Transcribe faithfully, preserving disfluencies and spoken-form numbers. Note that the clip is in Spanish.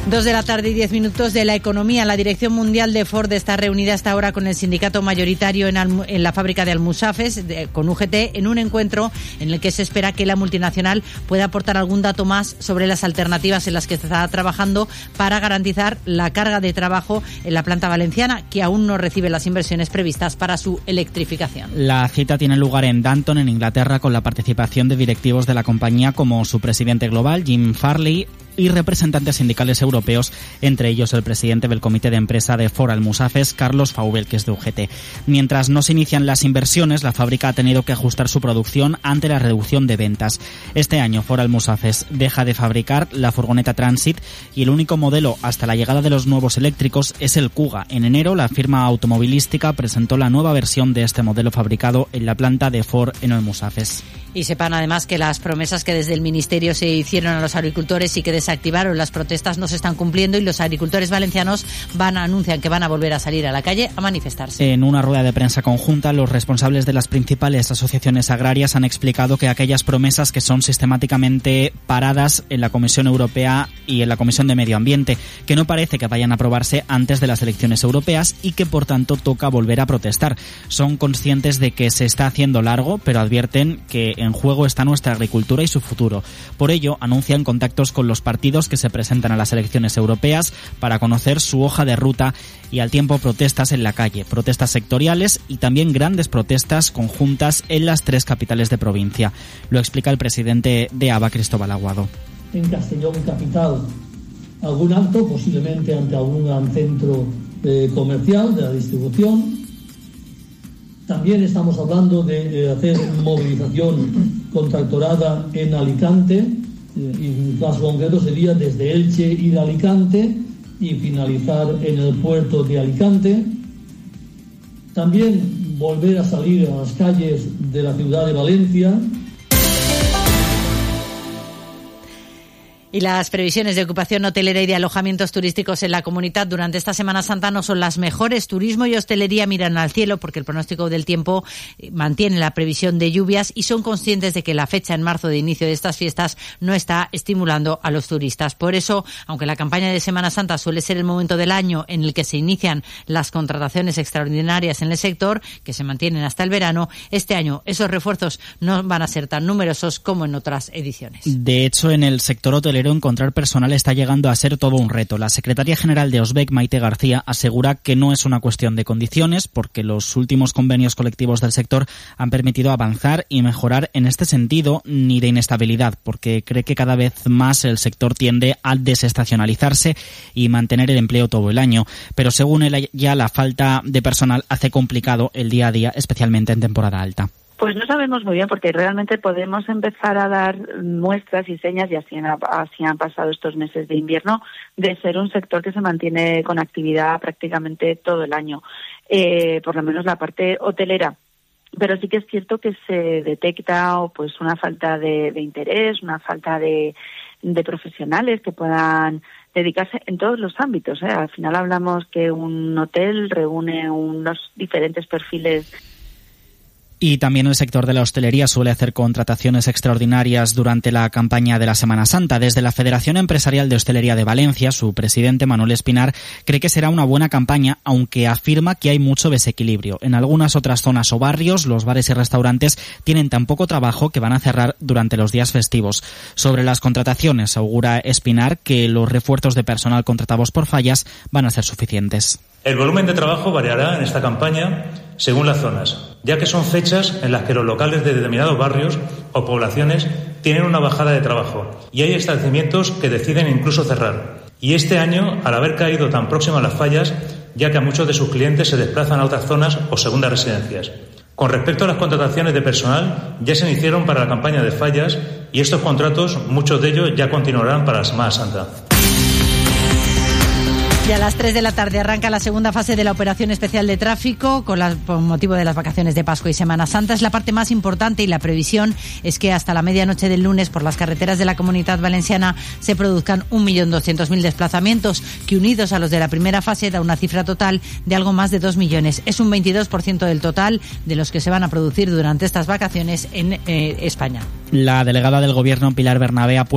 Dos de la tarde y diez minutos de la economía. La dirección mundial de Ford está reunida hasta ahora con el sindicato mayoritario en, Almu- en la fábrica de Almusafes, de, con U G T, en un encuentro en el que se espera que la multinacional pueda aportar algún dato más sobre las alternativas en las que está trabajando para garantizar la carga de trabajo en la planta valenciana, que aún no recibe las inversiones previstas para su electrificación. La cita tiene lugar en Danton, en Inglaterra, con la participación de directivos de la compañía como su presidente global, Jim Farley, y representantes sindicales europeos, entre ellos el presidente del comité de empresa de Ford Almusafes, Carlos Faubel, que es de U G T. Mientras no se inician las inversiones, la fábrica ha tenido que ajustar su producción ante la reducción de ventas. Este año Ford Almusafes deja de fabricar la furgoneta Transit y el único modelo hasta la llegada de los nuevos eléctricos es el Kuga. En enero, la firma automovilística presentó la nueva versión de este modelo fabricado en la planta de Ford en Almusafes. Y sepan además que las promesas que desde el Ministerio se hicieron a los agricultores y que desactivaron las protestas no se están cumpliendo, y los agricultores valencianos van a, anuncian que van a volver a salir a la calle a manifestarse. En una rueda de prensa conjunta, los responsables de las principales asociaciones agrarias han explicado que aquellas promesas que son sistemáticamente paradas en la Comisión Europea y en la Comisión de Medio Ambiente, que no parece que vayan a aprobarse antes de las elecciones europeas y que por tanto toca volver a protestar. Son conscientes de que se está haciendo largo, pero advierten que en juego está nuestra agricultura y su futuro. Por ello, anuncian contactos con los partidos que se presentan a las elecciones europeas para conocer su hoja de ruta, y al tiempo protestas en la calle, protestas sectoriales y también grandes protestas conjuntas en las tres capitales de provincia. Lo explica el presidente de A B A, Cristóbal Aguado. En Castellón capital, algún acto, posiblemente ante algún gran centro eh, comercial de la distribución. También estamos hablando de hacer movilización contractorada en Alicante, y en caso concreto sería desde Elche ir a Alicante y finalizar en el puerto de Alicante. También volver a salir a las calles de la ciudad de Valencia. Y las previsiones de ocupación hotelera y de alojamientos turísticos en la comunidad durante esta Semana Santa no son las mejores. Turismo y hostelería miran al cielo porque el pronóstico del tiempo mantiene la previsión de lluvias y son conscientes de que la fecha en marzo de inicio de estas fiestas no está estimulando a los turistas. Por eso, aunque la campaña de Semana Santa suele ser el momento del año en el que se inician las contrataciones extraordinarias en el sector, que se mantienen hasta el verano, este año esos refuerzos no van a ser tan numerosos como en otras ediciones. De hecho, en el sector hotelero encontrar personal está llegando a ser todo un reto. La secretaria general de Osbec, Maite García, asegura que no es una cuestión de condiciones, porque los últimos convenios colectivos del sector han permitido avanzar y mejorar en este sentido, ni de inestabilidad, porque cree que cada vez más el sector tiende a desestacionalizarse y mantener el empleo todo el año. Pero según él, ya la falta de personal hace complicado el día a día, especialmente en temporada alta. Pues no sabemos muy bien, porque realmente podemos empezar a dar muestras y señas, y así han, así han pasado estos meses de invierno, de ser un sector que se mantiene con actividad prácticamente todo el año, eh, por lo menos la parte hotelera. Pero sí que es cierto que se detecta pues una falta de, de interés, una falta de, de profesionales que puedan dedicarse en todos los ámbitos, ¿eh? Al final hablamos que un hotel reúne unos diferentes perfiles. Y también el sector de la hostelería suele hacer contrataciones extraordinarias durante la campaña de la Semana Santa. Desde la Federación Empresarial de Hostelería de Valencia, su presidente Manuel Espinar cree que será una buena campaña, aunque afirma que hay mucho desequilibrio. En algunas otras zonas o barrios, los bares y restaurantes tienen tan poco trabajo que van a cerrar durante los días festivos. Sobre las contrataciones, augura Espinar que los refuerzos de personal contratados por fallas van a ser suficientes. El volumen de trabajo variará en esta campaña según las zonas, ya que son fechas en las que los locales de determinados barrios o poblaciones tienen una bajada de trabajo y hay establecimientos que deciden incluso cerrar. Y este año, al haber caído tan próximo a las fallas, ya que a muchos de sus clientes se desplazan a otras zonas o segundas residencias. Con respecto a las contrataciones de personal, ya se iniciaron para la campaña de fallas y estos contratos, muchos de ellos ya continuarán para la Semana Santa. Y a las tres de la tarde arranca la segunda fase de la operación especial de tráfico con, la, con motivo de las vacaciones de Pascua y Semana Santa. Es la parte más importante y la previsión es que hasta la medianoche del lunes por las carreteras de la Comunidad Valenciana se produzcan un millón doscientos mil desplazamientos, que unidos a los de la primera fase da una cifra total de algo más de dos millones. Es un veintidós por ciento del total de los que se van a producir durante estas vacaciones en eh, España. La delegada del Gobierno, Pilar Bernabé, ha